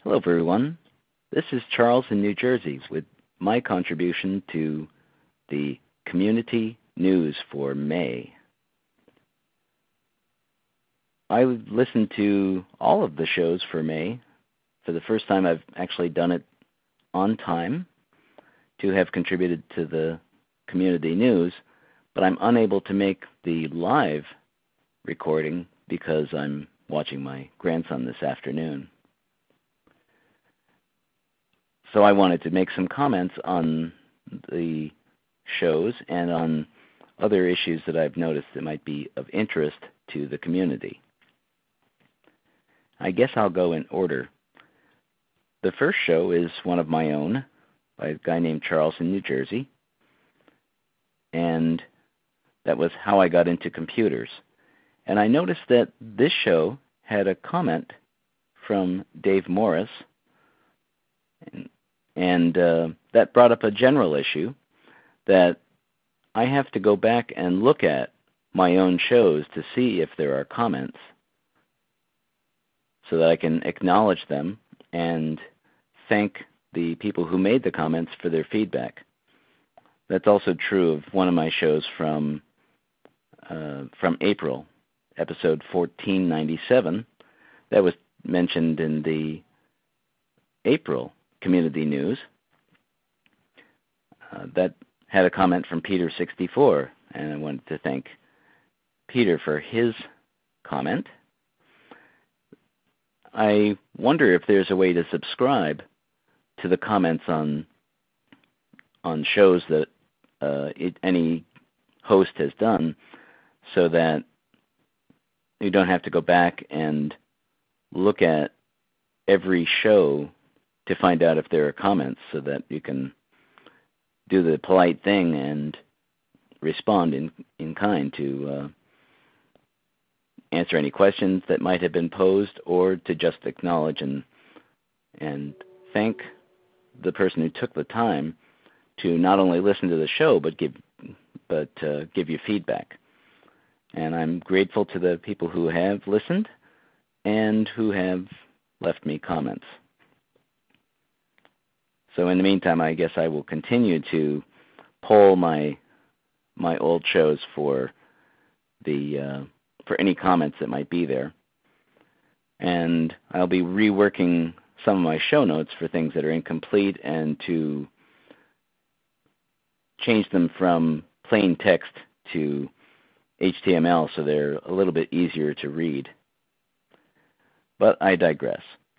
Hello, everyone. This is Charles in New Jersey with my contribution to the community news for May. I listened to all of the shows for May. For the first time, I've actually done it on time to have contributed to the community news, but I'm unable to make the live recording because I'm watching my grandson this afternoon. So I wanted to make some comments on the shows and on other issues that I've noticed that might be of interest to the community. I guess I'll go in order. The first show is one of my own by a guy named Charles in New Jersey, and that was How I Got Into Computers. And I noticed that this show had a comment from Dave Morris, and that brought up a general issue that I have to go back and look at my own shows to see if there are comments so that I can acknowledge them and thank the people who made the comments for their feedback. That's also true of one of my shows from April, episode 1497. That was mentioned in the April community news. That had a comment from Peter64, and I wanted to thank Peter for his comment. I wonder if there's a way to subscribe to the comments on shows that any host has done, so that you don't have to go back and look at every show to find out if there are comments, so that you can do the polite thing and respond in kind to answer any questions that might have been posed, or to just acknowledge and thank the person who took the time to not only listen to the show but give you feedback. And I'm grateful to the people who have listened and who have left me comments. So in the meantime, I guess I will continue to poll my old shows for any comments that might be there. And I'll be reworking some of my show notes for things that are incomplete, and to change them from plain text to HTML so they're a little bit easier to read. But I digress.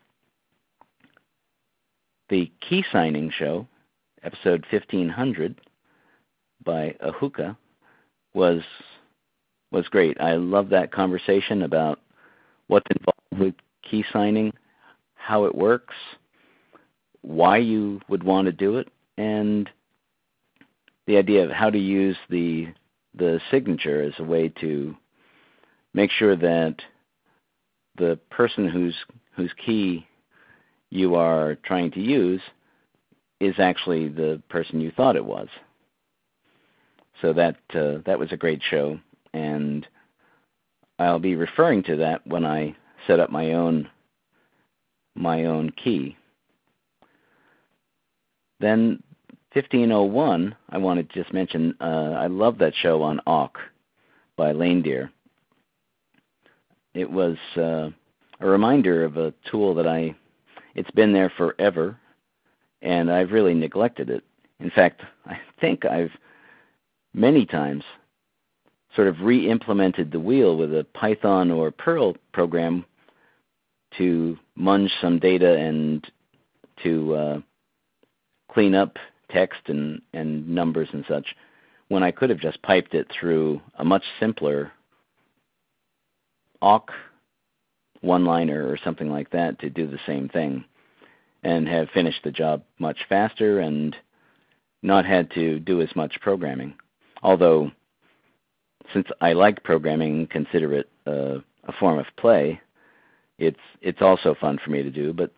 The Key Signing Show, episode 1500 by Ahuka, was great. I love that conversation about what's involved with key signing, how it works, why you would want to do it, and the idea of how to use the signature as a way to make sure that the person whose key you are trying to use is actually the person you thought it was. So that was a great show, and I'll be referring to that when I set up my own key. Then 1501, I wanted to just mention, I love that show on awk by Lane Deer. It was a reminder of a tool that it's been there forever, and I've really neglected it. In fact, I think I've many times sort of re-implemented the wheel with a Python or Perl program to munge some data and to clean up text and numbers and such, when I could have just piped it through a much simpler awk one-liner or something like that to do the same thing, and have finished the job much faster and not had to do as much programming. Although, since I like programming and consider it a form of play, it's also fun for me to do. But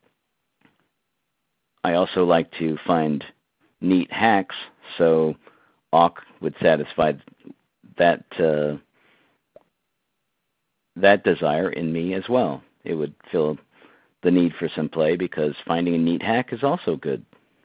I also like to find neat hacks, so awk would satisfy that desire in me as well. It would fill the need for some play, because finding a neat hack is also good.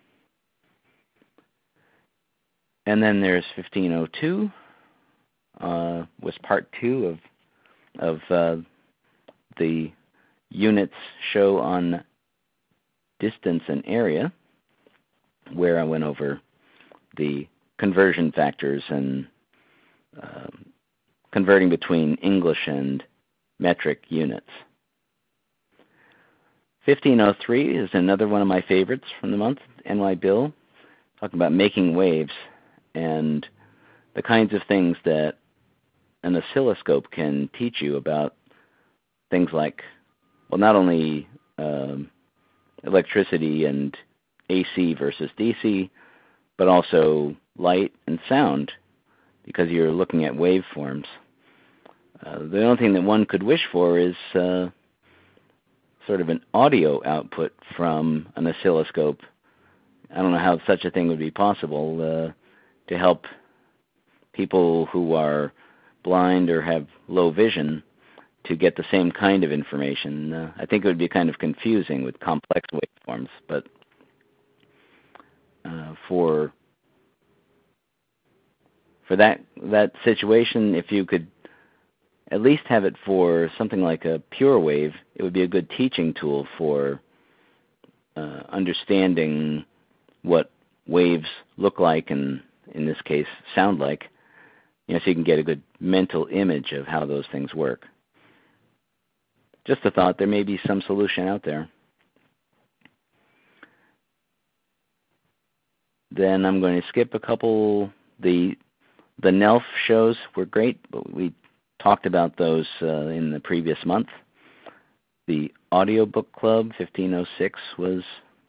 And then there's 1502, was part 2 of the units show on distance and area, where I went over the conversion factors and converting between English and metric units. 1503 is another one of my favorites from the month, NY Bill, talking about making waves and the kinds of things that an oscilloscope can teach you about things like, well, not only electricity and AC versus DC, but also light and sound, because you're looking at waveforms. The only thing that one could wish for is sort of an audio output from an oscilloscope. I don't know how such a thing would be possible to help people who are blind or have low vision to get the same kind of information. I think it would be kind of confusing with complex waveforms, but for that situation, if you could at least have it for something like a pure wave, it would be a good teaching tool for understanding what waves look like, and in this case, sound like, so you can get a good mental image of how those things work. Just a thought, there may be some solution out there. Then I'm going to skip a couple. The NELF shows were great, but we talked about those in the previous month. The Audiobook Club 1506 was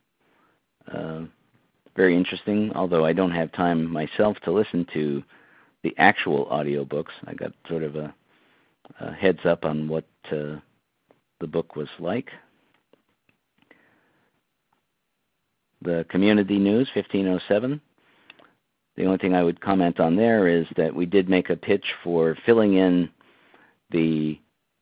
very interesting, although I don't have time myself to listen to the actual audiobooks. I got sort of a heads up on what the book was like. The Community News 1507. The only thing I would comment on there is that we did make a pitch for filling in the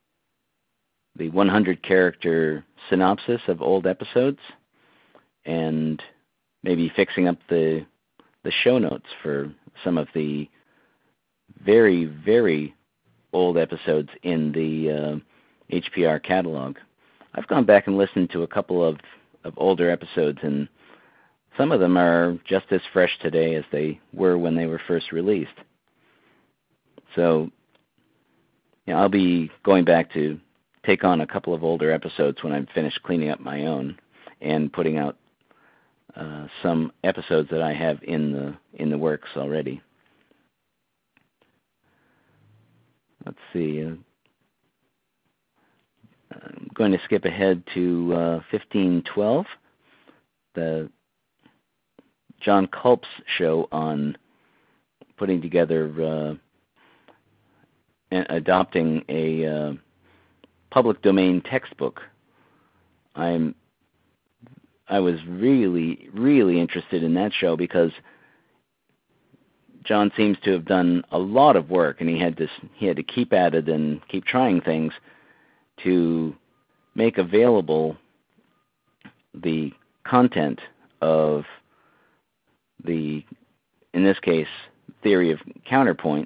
100-character synopsis of old episodes and maybe fixing up the show notes for some of the very, very old episodes in the HPR catalog. I've gone back and listened to a couple of older episodes, and some of them are just as fresh today as they were when they were first released. So I'll be going back to take on a couple of older episodes when I'm finished cleaning up my own and putting out some episodes that I have in the works already. Let's see. I'm going to skip ahead to 1512, the John Culp's show on putting together and adopting a public domain textbook. I was really, really interested in that show because John seems to have done a lot of work, and he had to keep at it and keep trying things to make available the content of in this case, theory of counterpoint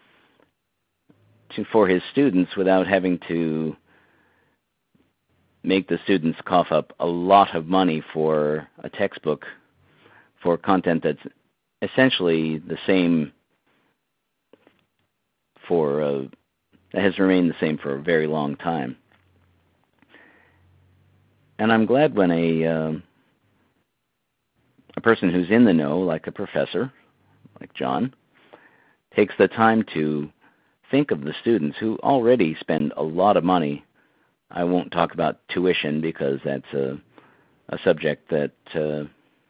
for his students without having to make the students cough up a lot of money for a textbook for content that's essentially the same that has remained the same for a very long time. And I'm glad when a person who's in the know, like a professor, like John, takes the time to think of the students who already spend a lot of money. I won't talk about tuition because that's a subject that's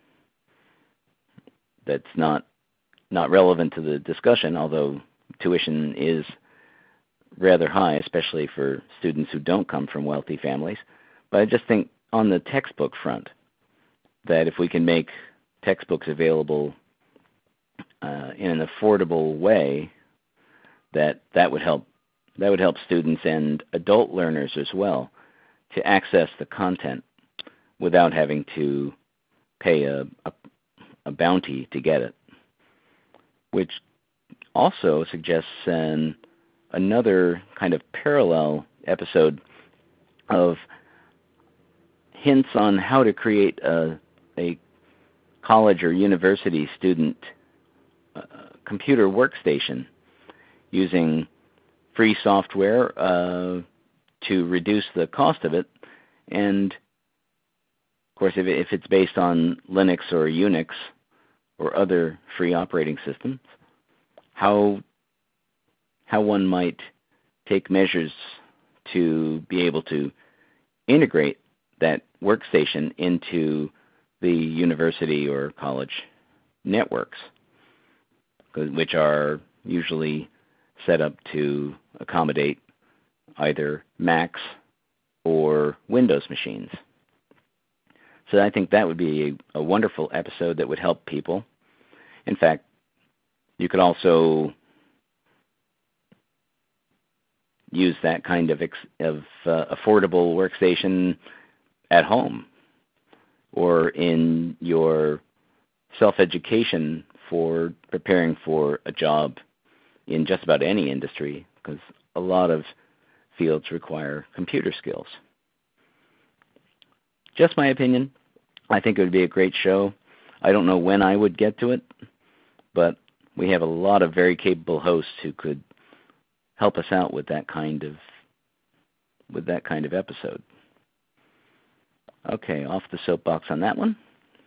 not relevant to the discussion, although tuition is rather high, especially for students who don't come from wealthy families. But I just think on the textbook front, that if we can make textbooks available in an affordable way, that would help students and adult learners as well to access the content without having to pay a bounty to get it, which also suggests another kind of parallel episode of hints on how to create a college or university student computer workstation using free software to reduce the cost of it. And of course, if it's based on Linux or Unix or other free operating systems, how one might take measures to be able to integrate that workstation into the university or college networks, which are usually set up to accommodate either Macs or Windows machines. So I think that would be a wonderful episode that would help people. In fact, you could also use that kind of affordable workstation at home or in your self-education for preparing for a job in just about any industry, because a lot of fields require computer skills. Just my opinion. I think it would be a great show. I don't know when I would get to it, but we have a lot of very capable hosts who could help us out with that kind of episode. Okay, off the soapbox on that one.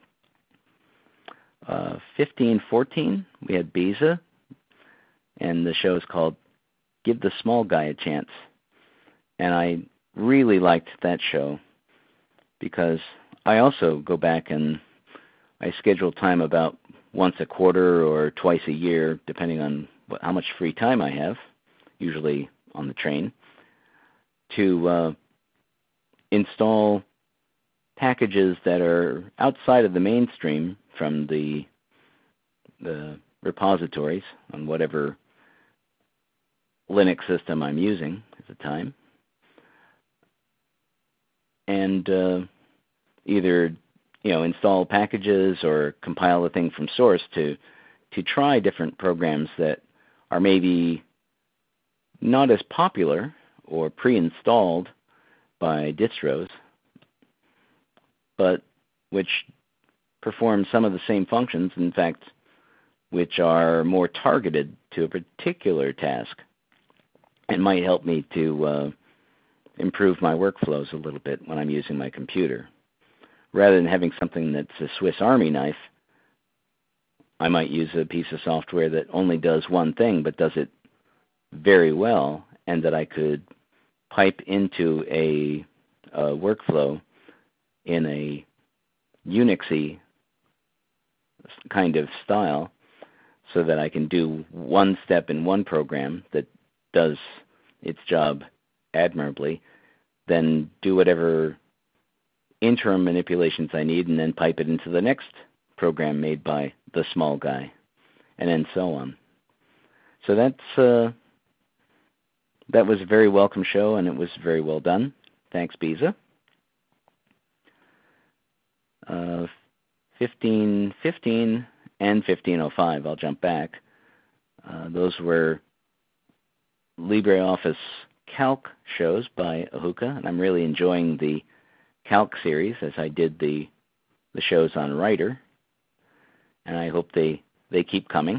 1514, we had Biza, and the show is called Give the Small Guy a Chance. And I really liked that show because I also go back and I schedule time about once a quarter or twice a year, depending on how much free time I have, usually on the train, to install packages that are outside of the mainstream from the repositories on whatever Linux system I'm using at the time, and either install packages or compile a thing from source to try different programs that are maybe not as popular or pre-installed by distros, but which perform some of the same functions, in fact, which are more targeted to a particular task and might help me to improve my workflows a little bit when I'm using my computer. Rather than having something that's a Swiss Army knife, I might use a piece of software that only does one thing but does it very well, and that I could pipe into a workflow in a Unixy kind of style, so that I can do one step in one program that does its job admirably, then do whatever interim manipulations I need, and then pipe it into the next program made by the small guy, and then so on. So that was a very welcome show, and it was very well done. Thanks, Biza. 1515 and 1505, I'll jump back. Those were LibreOffice Calc shows by Ahuka, and I'm really enjoying the Calc series as I did the shows on Writer, and I hope they keep coming.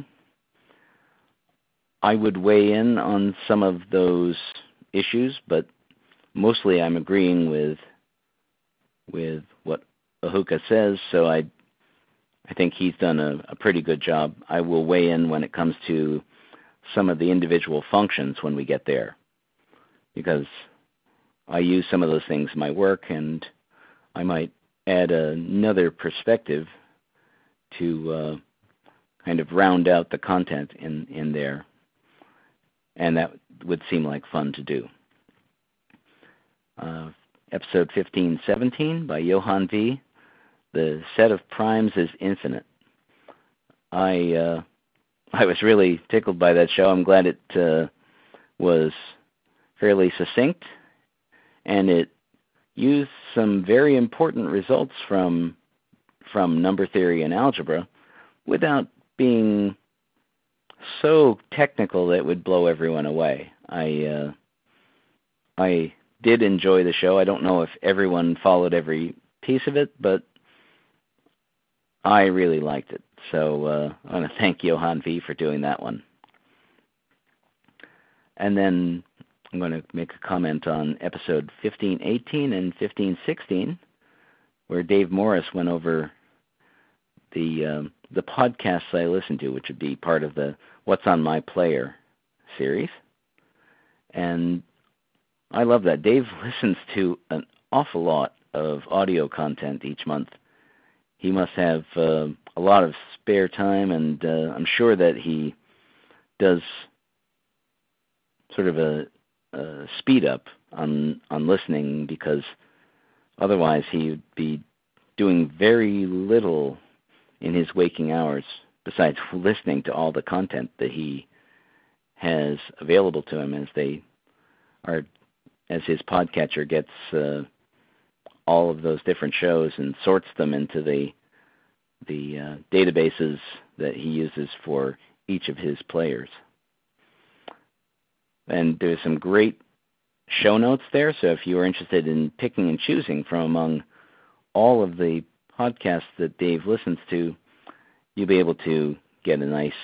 I would weigh in on some of those issues, but mostly I'm agreeing with what Ahuka says, so I think he's done a pretty good job. I will weigh in when it comes to some of the individual functions when we get there, because I use some of those things in my work, and I might add another perspective to kind of round out the content in there, and that would seem like fun to do. Episode 1517 by Johann V. The set of primes is infinite. I was really tickled by that show. I'm glad it was fairly succinct, and it use some very important results from number theory and algebra without being so technical that it would blow everyone away. I did enjoy the show. I don't know if everyone followed every piece of it, but I really liked it. So I want to thank Johan V for doing that one. And then I'm going to make a comment on episode 1518 and 1516, where Dave Morris went over the podcasts I listen to, which would be part of the What's on My Player series. And I love that. Dave listens to an awful lot of audio content each month. He must have a lot of spare time, and I'm sure that he does sort of a speed up on listening, because otherwise he would be doing very little in his waking hours besides listening to all the content that he has available to him as his podcatcher gets all of those different shows and sorts them into the databases that he uses for each of his players. And there's some great show notes there, so if you are interested in picking and choosing from among all of the podcasts that Dave listens to, you'll be able to get a nice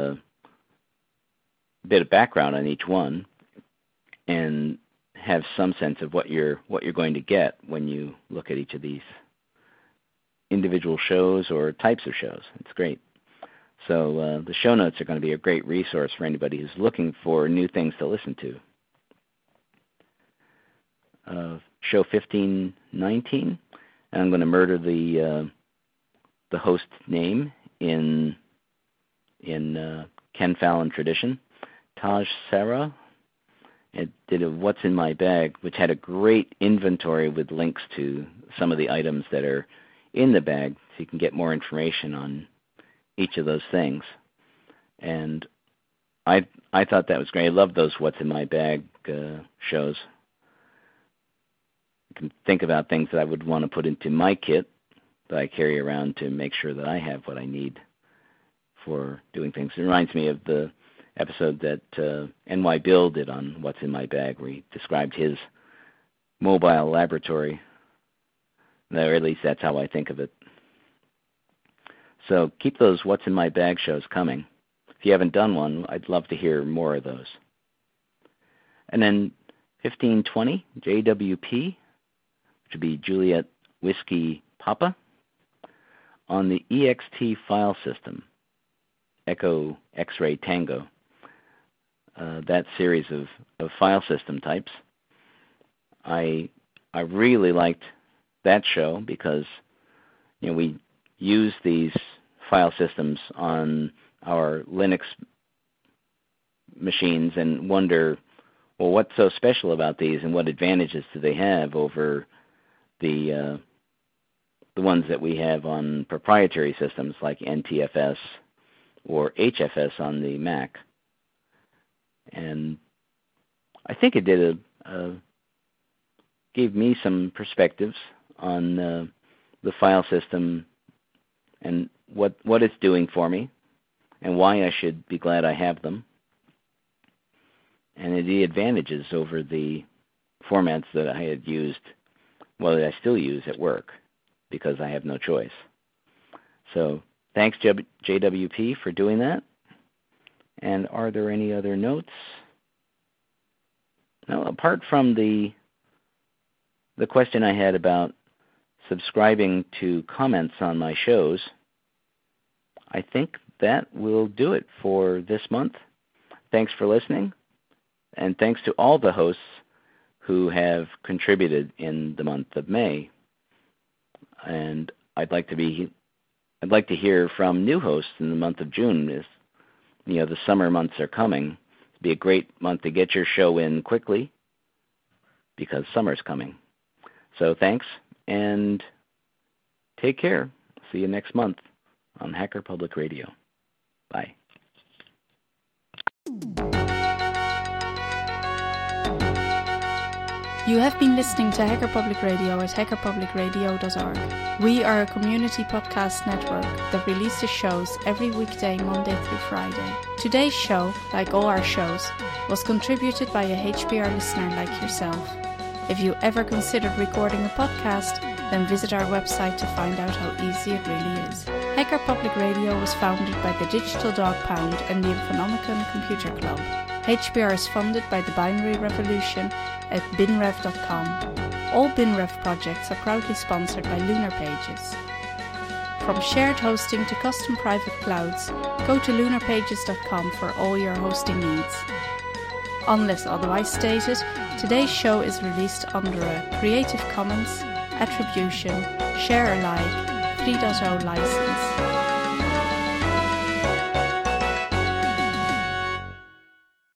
bit of background on each one and have some sense of what you're going to get when you look at each of these individual shows or types of shows. It's great. So the show notes are going to be a great resource for anybody who's looking for new things to listen to. Show 1519, and I'm going to murder the host name in Ken Fallon tradition. Taj Sarah. It did a What's in My Bag, which had a great inventory with links to some of the items that are in the bag, so you can get more information on each of those things. And I thought that was great. I love those What's in My Bag shows. I can think about things that I would want to put into my kit that I carry around to make sure that I have what I need for doing things. It reminds me of the episode that NY Bill did on What's in My Bag, where he described his mobile laboratory. Or at least that's how I think of it. So keep those What's in My Bag shows coming. If you haven't done one, I'd love to hear more of those. And then 1520, JWP, which would be Juliet Whiskey Papa, on the EXT file system, Echo X-Ray Tango, that series of file system types. I really liked that show because we use these file systems on our Linux machines and wonder, well, what's so special about these and what advantages do they have over the ones that we have on proprietary systems like NTFS or HFS on the Mac. And I think it did gave me some perspectives on the file system and what it's doing for me and why I should be glad I have them, and the advantages over the formats that I had used, well, that I still use at work because I have no choice. So thanks, JWP, for doing that. And are there any other notes? No, apart from the question I had about subscribing to comments on my shows, I think that will do it for this month. Thanks for listening, and thanks to all the hosts who have contributed in the month of May. And I'd like to hear from new hosts in the month of June. As the summer months are coming, it'd be a great month to get your show in quickly because summer's coming. So thanks, and take care. See you next month on Hacker Public Radio. Bye. You have been listening to Hacker Public Radio at hackerpublicradio.org. We are a community podcast network that releases shows every weekday, Monday through Friday. Today's show, like all our shows, was contributed by a HPR listener like yourself. If you ever considered recording a podcast, then visit our website to find out how easy it really is. Hacker Public Radio was founded by the Digital Dog Pound and the Infonomicon Computer Club. HPR is funded by the Binary Revolution at binrev.com. All BinRev projects are proudly sponsored by Lunar Pages. From shared hosting to custom private clouds, go to lunarpages.com for all your hosting needs. Unless otherwise stated, today's show is released under a Creative Commons Attribution Share Alike 3.0 license.